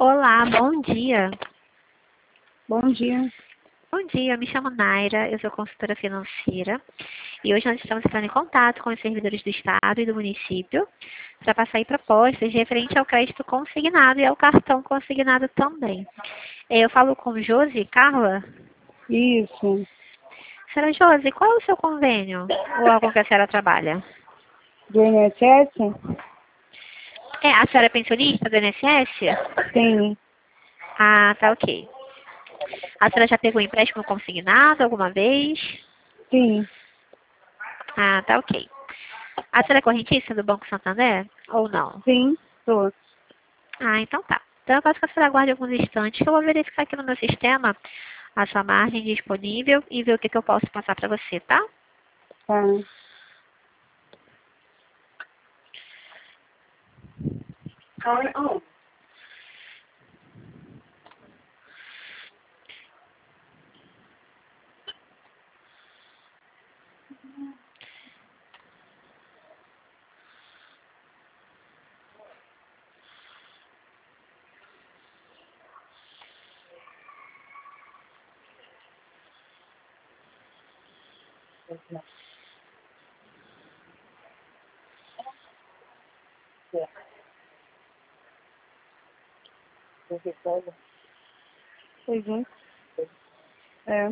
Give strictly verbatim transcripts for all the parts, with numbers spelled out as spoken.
Olá, bom dia. Bom dia. Bom dia, eu me chamo Naira, eu sou consultora financeira e hoje nós estamos entrando em contato com os servidores do Estado e do município para passar aí propostas referente ao crédito consignado e ao cartão consignado também. Eu falo com Josi, Carla? Isso. Senhora Josi, qual é o seu convênio? O órgão que a senhora trabalha? Do I N S S? É, a senhora é pensionista do I N S S? Sim. Ah, tá ok. A senhora já pegou empréstimo consignado alguma vez? Sim. Ah, tá ok. A senhora é correntista do Banco Santander ou não? Sim. Tô. Ah, então tá. Então eu peço que a senhora aguarde alguns instantes que eu vou verificar aqui no meu sistema a sua margem disponível e ver o que, que eu posso passar para você, tá? Tá. Pois é. É.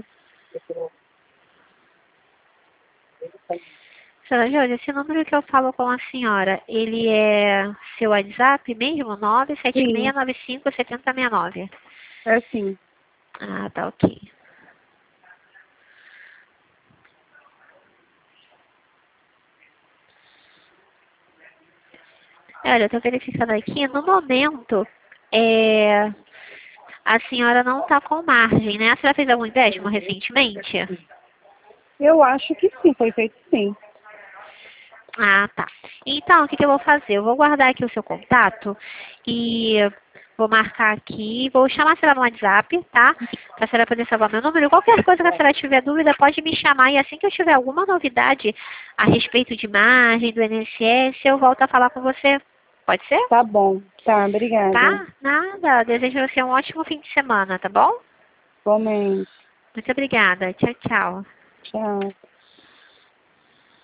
Senhora Júlia, esse número que eu falo com a senhora, ele é seu WhatsApp mesmo? nove sete Sim. seis nove cinco sete zero seis nove. É sim. Ah, tá ok. Olha, eu tô verificando aqui, no momento, é, a senhora não está com margem, né? A senhora fez algum empréstimo recentemente? Eu acho que sim. Foi feito sim. Ah, tá. Então, o que, que eu vou fazer? Eu vou guardar aqui o seu contato e vou marcar aqui, vou chamar a senhora no WhatsApp, tá? Para a senhora poder salvar meu número. Qualquer coisa que a senhora tiver dúvida, pode me chamar e assim que eu tiver alguma novidade a respeito de margem do I N S S, eu volto a falar com você. Pode ser? Tá bom. Tá. Obrigada. Tá? Nada. Desejo a você um ótimo fim de semana, tá bom? Igualmente. Muito obrigada. Tchau, tchau. Tchau.